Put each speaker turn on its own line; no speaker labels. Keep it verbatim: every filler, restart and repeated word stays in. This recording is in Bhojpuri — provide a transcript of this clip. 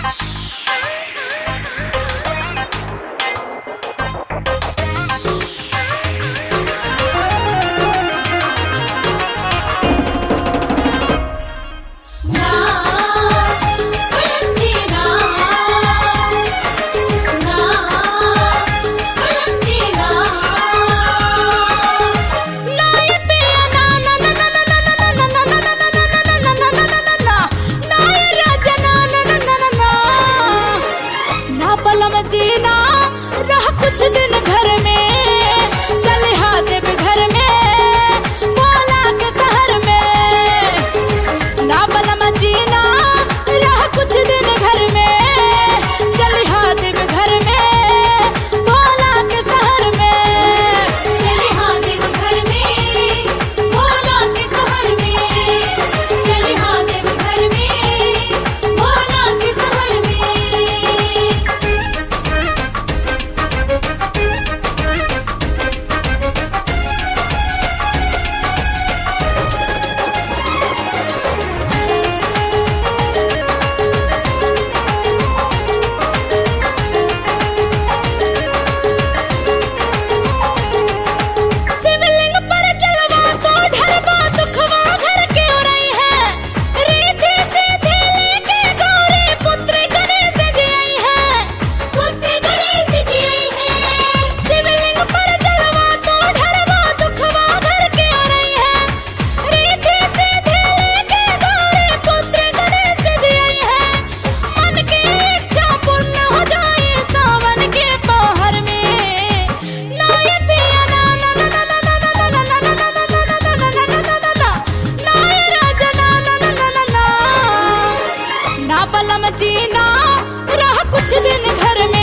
जीना रह कुछ दिन घर में, चले हाँ देव घर में, बोला के शहर में। ना बलम जीना रह कुछ दिन घर में, चले हाँ देव घर में, बोला के शहर में।
चले हाँ देव घर में, बोला के शहर में। चले हाँ देव घर में, बोला के शहर में।
शिवलिंग पर जलवा तो ढलवा दुखवा घर के उरई है, रीति सीधी लेके गौरी पुत्र गणेश जी आई है,
पुत्र गणेश जी आई है।
शिवलिंग पर जलवा तो ढलवा दुखवा घर के उरई है, रीति सीधी लेके गौरी पुत्र गणेश जी आई है। मन की इच्छा पूर्ण हो जाए सावन के पहर में, ना ये पिया ना ना ना ना ना ना ना ना ना ना ना ना ना ना ना ना ना ना, ना ये राजा ना ना ना ना ना ना, ना बलम जीना रह कुछ दिन घर में।